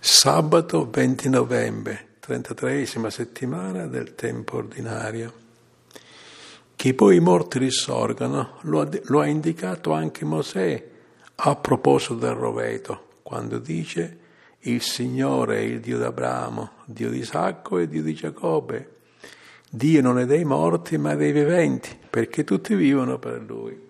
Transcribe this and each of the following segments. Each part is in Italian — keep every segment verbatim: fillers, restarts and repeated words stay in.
Sabato venti novembre, trentatreesima settimana del tempo ordinario. Che poi i morti risorgano lo ha, lo ha indicato anche Mosè a proposito del roveto, quando dice: il Signore è il Dio d'Abramo, Dio di Isacco e Dio di Giacobbe. Dio non è dei morti ma dei viventi, perché tutti vivono per Lui.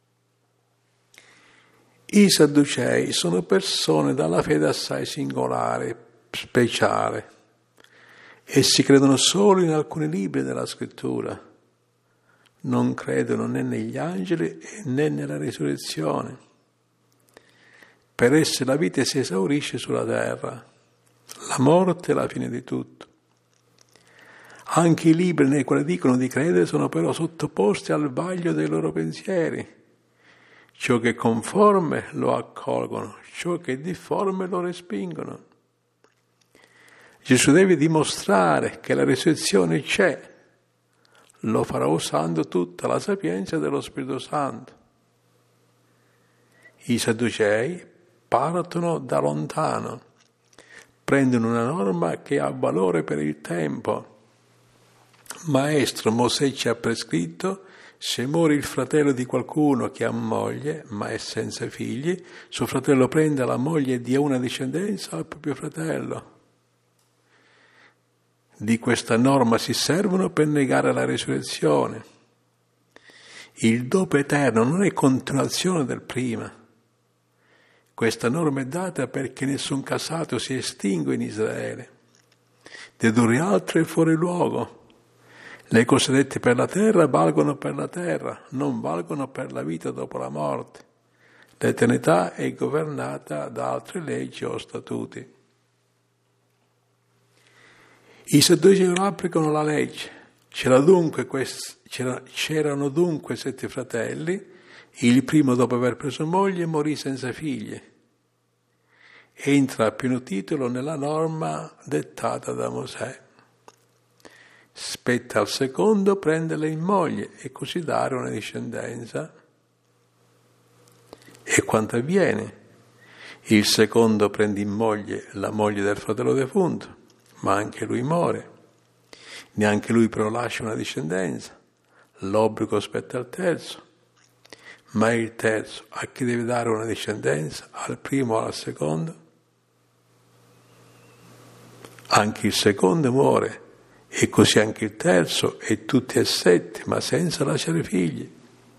I Sadducei sono persone dalla fede assai singolare, speciale. Essi credono solo in alcuni libri della Scrittura. Non credono né negli angeli né nella risurrezione. Per essi la vita si esaurisce sulla terra. La morte è la fine di tutto. Anche i libri nei quali dicono di credere sono però sottoposti al vaglio dei loro pensieri. Ciò che è conforme lo accolgono, ciò che è difforme lo respingono. Gesù deve dimostrare che la risurrezione c'è. Lo farà usando tutta la sapienza dello Spirito Santo. I Sadducei partono da lontano, prendono una norma che ha valore per il tempo. Maestro, Mosè ci ha prescritto: se muore il fratello di qualcuno che ha moglie, ma è senza figli, suo fratello prenda la moglie e dia una discendenza al proprio fratello. Di questa norma si servono per negare la risurrezione. Il dopo eterno non è continuazione del prima. Questa norma è data perché nessun casato si estingue in Israele. Dedurre altro è fuori luogo. Le cose dette per la terra valgono per la terra, non valgono per la vita dopo la morte. L'eternità è governata da altre leggi o statuti. I Sadducei applicano la legge. C'era dunque quest... C'era... C'erano dunque sette fratelli. Il primo, dopo aver preso moglie, morì senza figli. Entra a pieno titolo nella norma dettata da Mosè. Spetta al secondo prenderle in moglie e così dare una discendenza. E quanto avviene? Il secondo prende in moglie la moglie del fratello defunto, ma anche lui muore. Neanche lui però lascia una discendenza. L'obbligo spetta al terzo. Ma il terzo a chi deve dare una discendenza? Al primo o al secondo? Anche il secondo muore. E così anche il terzo, e tutti e sette, ma senza lasciare figli.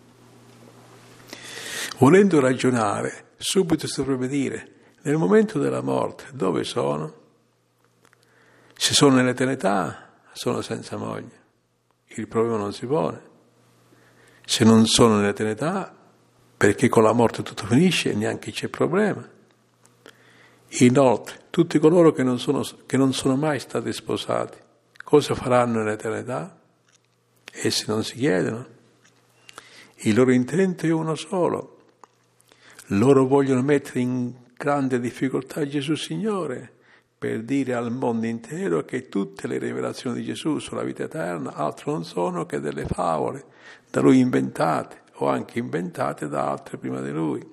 Volendo ragionare, subito si dovrebbe dire: nel momento della morte, dove sono? Se sono nell'eternità, sono senza moglie. Il problema non si pone. Se non sono nell'eternità, perché con la morte tutto finisce, neanche c'è problema. Inoltre, tutti coloro che non sono, che non sono mai stati sposati, cosa faranno nell'eternità? Essi non si chiedono. Il loro intento è uno solo. Loro vogliono mettere in grande difficoltà Gesù Signore per dire al mondo intero che tutte le rivelazioni di Gesù sulla vita eterna altro non sono che delle favole da Lui inventate o anche inventate da altri prima di Lui.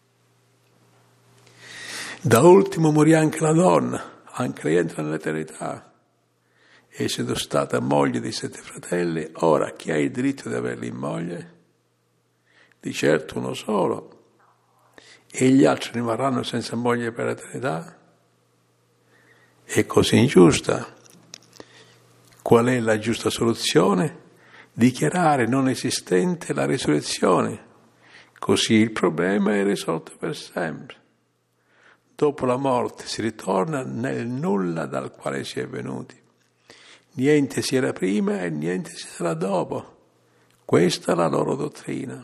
Da ultimo morì anche la donna, anche lei entra nell'eternità. Essendo stata moglie di sette fratelli, ora chi ha il diritto di averli in moglie? Di certo uno solo. E gli altri rimarranno senza moglie per l'eternità? È così ingiusta. Qual è la giusta soluzione? Dichiarare non esistente la risurrezione. Così il problema è risolto per sempre. Dopo la morte si ritorna nel nulla dal quale si è venuti. Niente si era prima e niente si sarà dopo. Questa è la loro dottrina.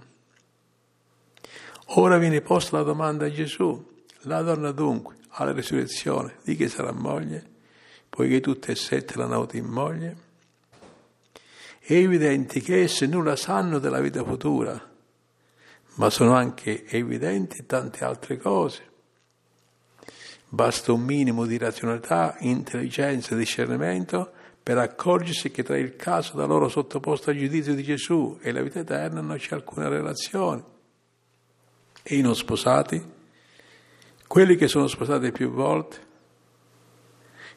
Ora viene posta la domanda a Gesù. La donna dunque, alla risurrezione, di chi sarà moglie? Poiché tutte e sette l'hanno avuta in moglie? È evidente che esse nulla sanno della vita futura, ma sono anche evidenti tante altre cose. Basta un minimo di razionalità, intelligenza e discernimento per accorgersi che tra il caso da loro sottoposto al giudizio di Gesù e la vita eterna non c'è alcuna relazione. E i non sposati? Quelli che sono sposati più volte?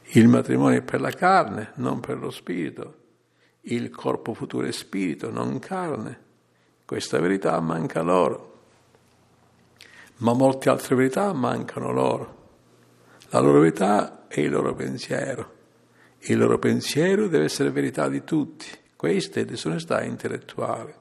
Il matrimonio è per la carne, non per lo spirito. Il corpo futuro è spirito, non carne. Questa verità manca loro. Ma molte altre verità mancano loro. La loro verità è il loro pensiero. Il loro pensiero deve essere verità di tutti. Questa è disonestà intellettuale.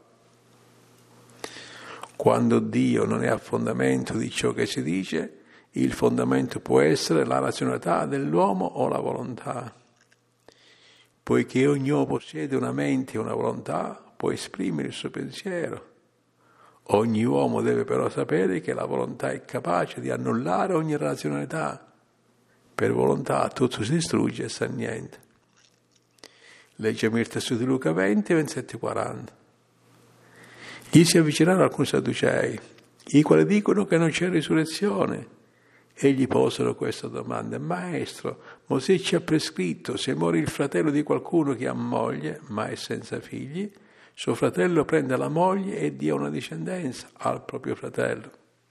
Quando Dio non è a fondamento di ciò che si dice, il fondamento può essere la razionalità dell'uomo o la volontà. Poiché ognuno possiede una mente e una volontà, può esprimere il suo pensiero. Ogni uomo deve però sapere che la volontà è capace di annullare ogni razionalità. Per volontà tutto si distrugge e sa niente. Leggiamo il testo di Luca venti, ventisette quaranta. Gli si avvicinarono alcuni sadducei, i quali dicono che non c'è risurrezione. E gli posero questa domanda: Maestro, Mosè ci ha prescritto, se muore il fratello di qualcuno che ha moglie, ma è senza figli, suo fratello prenda la moglie e dia una discendenza al proprio fratello.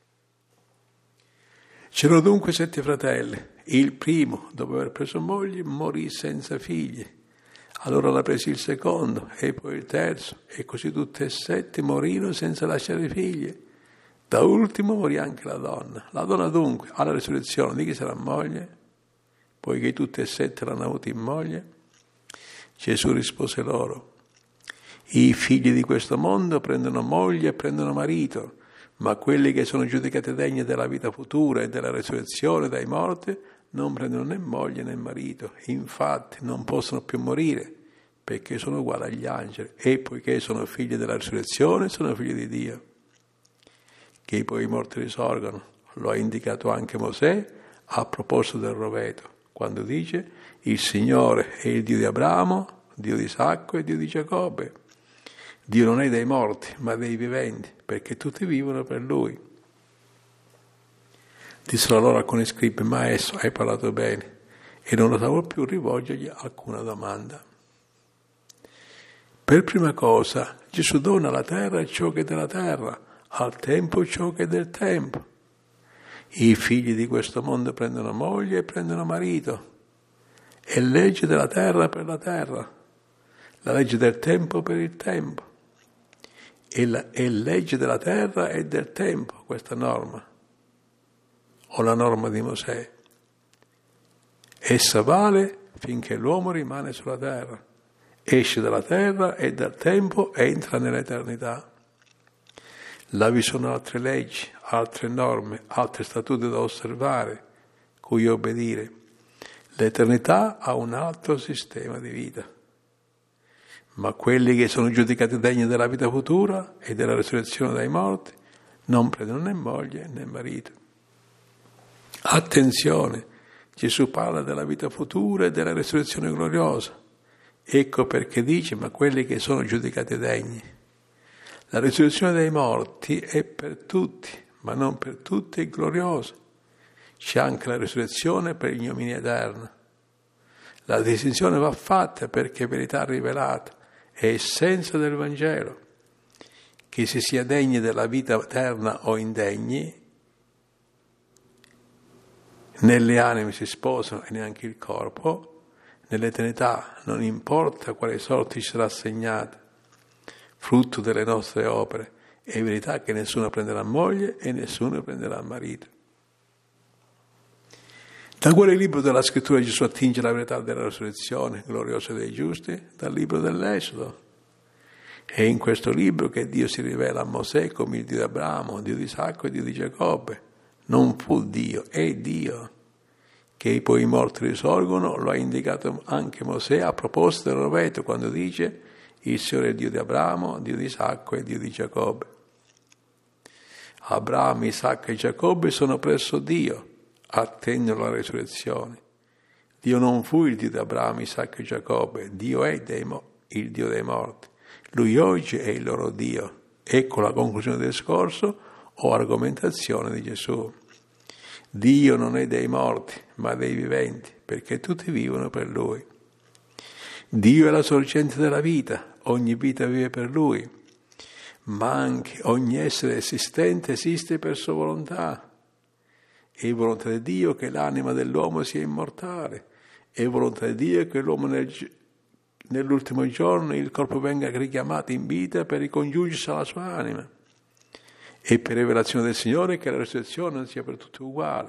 C'erano dunque sette fratelli. Il primo, dopo aver preso moglie, morì senza figli. Allora la prese il secondo, e poi il terzo, e così tutte e sette morirono senza lasciare figli. Da ultimo morì anche la donna. La donna dunque, alla risurrezione, di chi sarà moglie? Poiché tutte e sette l'hanno avuta in moglie. Gesù rispose loro: i figli di questo mondo prendono moglie e prendono marito, ma quelli che sono giudicati degni della vita futura e della risurrezione dai morti non prendono né moglie né marito. Infatti non possono più morire, perché sono uguali agli angeli, e poiché sono figli della risurrezione, sono figli di Dio. Che poi i morti risorgono, lo ha indicato anche Mosè a proposito del roveto, quando dice: il Signore è il Dio di Abramo, Dio di Isacco e Dio di Giacobbe. Dio non è dei morti, ma dei viventi, perché tutti vivono per Lui. Dissero allora alcuni scribi: Maestro, hai parlato bene, e non osavo più rivolgergli alcuna domanda. Per prima cosa, Gesù dona alla terra ciò che è della terra, al tempo ciò che è del tempo. I figli di questo mondo prendono moglie e prendono marito. È legge della terra per la terra, la legge del tempo per il tempo. È, la, è legge della terra e del tempo questa norma, o la norma di Mosè. Essa vale finché l'uomo rimane sulla terra. Esce dalla terra e dal tempo entra nell'eternità. Là vi sono altre leggi, altre norme, altri statuti da osservare, cui obbedire. L'eternità ha un altro sistema di vita. Ma quelli che sono giudicati degni della vita futura e della risurrezione dai morti non prendono né moglie né marito. Attenzione, Gesù parla della vita futura e della risurrezione gloriosa. Ecco perché dice: ma quelli che sono giudicati degni. La risurrezione dei morti è per tutti, ma non per tutti è gloriosa. C'è anche la risurrezione per l'ignominia eterna. La distinzione va fatta perché è verità rivelata, è essenza del Vangelo. Che si sia degni della vita eterna o indegni, né le anime si sposano e neanche il corpo. Nell'eternità non importa quale sorte ci sarà assegnata, frutto delle nostre opere, è verità che nessuno prenderà moglie e nessuno prenderà marito. Da quale libro della scrittura Gesù attinge la verità della risurrezione gloriosa dei giusti? Dal libro dell'Esodo. È in questo libro che Dio si rivela a Mosè come il Dio di Abramo, Dio di Isacco e Dio di Giacobbe. Non fu Dio, è Dio. Che poi i morti risorgono, lo ha indicato anche Mosè a proposito del roveto, quando dice: il Signore è Dio di Abramo, Dio di Isacco e Dio di Giacobbe. Abramo, Isacco e Giacobbe sono presso Dio, attendono la risurrezione. Dio non fu il Dio di Abramo, Isacco e Giacobbe, Dio è dei mo- il Dio dei morti. Lui oggi è il loro Dio. Ecco la conclusione del discorso o argomentazione di Gesù. Dio non è dei morti, ma dei viventi, perché tutti vivono per Lui. Dio è la sorgente della vita, ogni vita vive per Lui, ma anche ogni essere esistente esiste per sua volontà. È volontà di Dio che l'anima dell'uomo sia immortale È volontà di Dio che l'uomo nel, nell'ultimo giorno il corpo venga richiamato in vita per ricongiungersi alla sua anima. E per rivelazione del Signore che la resurrezione non sia per tutti uguale.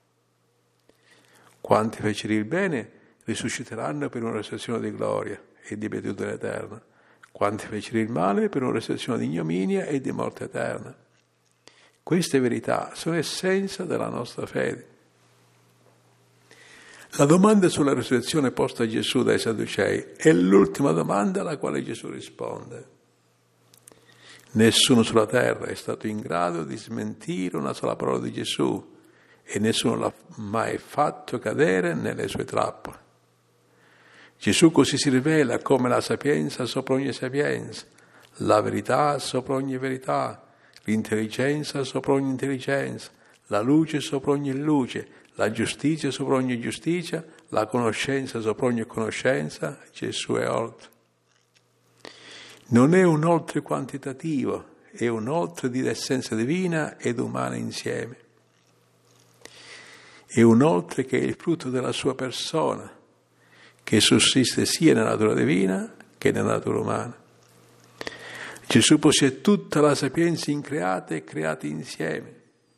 Quanti fecero il bene risusciteranno per una resurrezione di gloria e di beatitudine eterna. Quanti fecero il male per una resurrezione di ignominia e di morte eterna. Queste verità sono essenza della nostra fede. La domanda sulla resurrezione posta a Gesù dai Sadducei è l'ultima domanda alla quale Gesù risponde. Nessuno sulla terra è stato in grado di smentire una sola parola di Gesù e nessuno l'ha mai fatto cadere nelle sue trappole. Gesù così si rivela come la sapienza sopra ogni sapienza, la verità sopra ogni verità, l'intelligenza sopra ogni intelligenza, la luce sopra ogni luce, la giustizia sopra ogni giustizia, la conoscenza sopra ogni conoscenza. Gesù è oltre. Non è un oltre quantitativo, è un oltre di essenza divina ed umana insieme. È un oltre che è il frutto della sua persona, che sussiste sia nella natura divina che nella natura umana. Gesù possiede tutta la sapienza increata e creata insieme.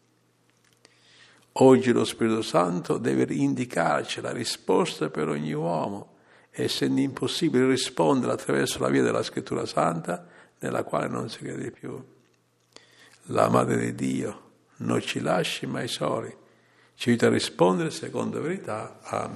Oggi lo Spirito Santo deve indicarci la risposta per ogni uomo, essendo impossibile rispondere attraverso la via della Scrittura Santa, nella quale non si crede più. La Madre di Dio non ci lasci mai soli, ci aiuta a rispondere secondo verità. Amen.